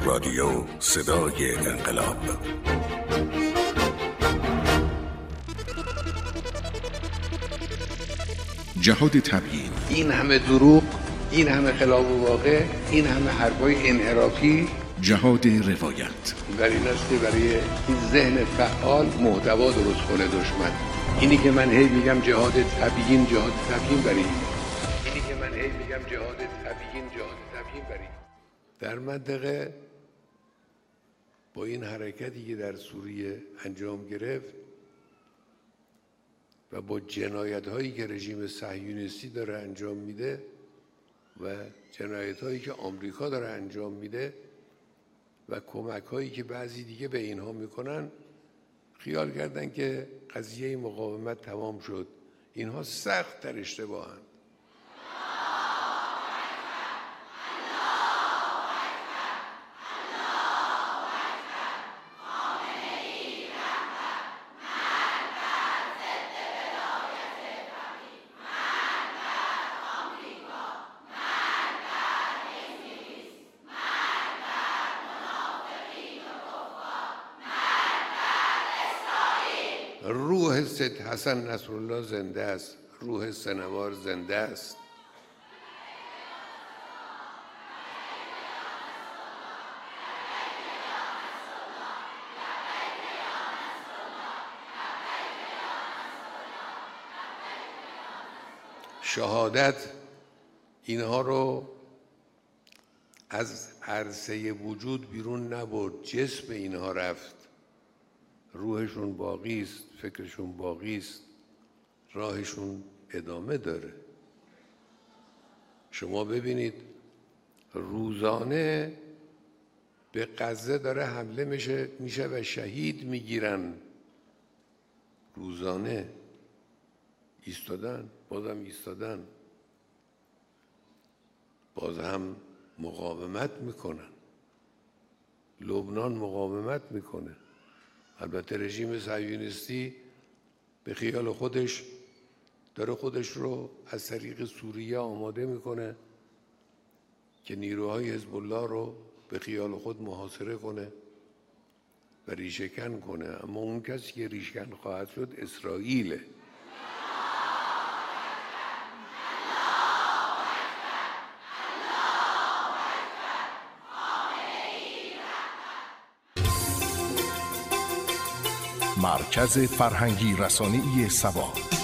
رادیو صدای انقلاب. جهاد تبیین، این همه دروغ، این همه خلاف واقع، این همه حرفای انحرافی، جهاد روایت. برای این است که برای این ذهن فعال محتوا درست کنه دشمن. اینی که من هی میگم جهاد تبیین، جهاد تبیین برای اینی که من هی میگم جهاد تبیین، جهاد تبیین برای در منطقه با این حرکتی که در سوریه انجام گرفت و با جنایت‌هایی که رژیم صهیونیستی داره انجام میده و جنایت‌هایی که آمریکا داره انجام میده و کمک‌هایی که بعضی دیگه به اینها میکنن، خیال کردن که قضیه مقاومت تمام شد. اینها سخت در اشتباهند. روح سید حسن نصرالله زنده است، روح سنوار زنده است. شهادت اینها رو از عرصه وجود بیرون نبرد، جسم اینها رفت. روحشون باقی است، فکرشون باقی است، راهشون ادامه داره. شما ببینید روزانه به غزه داره حمله میشه و شهید میگیرن. روزانه ایستادن، بازم ایستادن، باز هم مقاومت میکنن. لبنان مقاومت میکنه. البته رژیم صهیونیستی به خیال خودش داره خودش رو از طریق سوریه آماده میکنه که نیروهای حزب الله رو به خیال خود محاصره کنه و ریشه‌کن کنه. اما اون کسی که ریشه‌کن خواهد شد اسرائیله. مرکز فرهنگی رسانه‌ای سبا.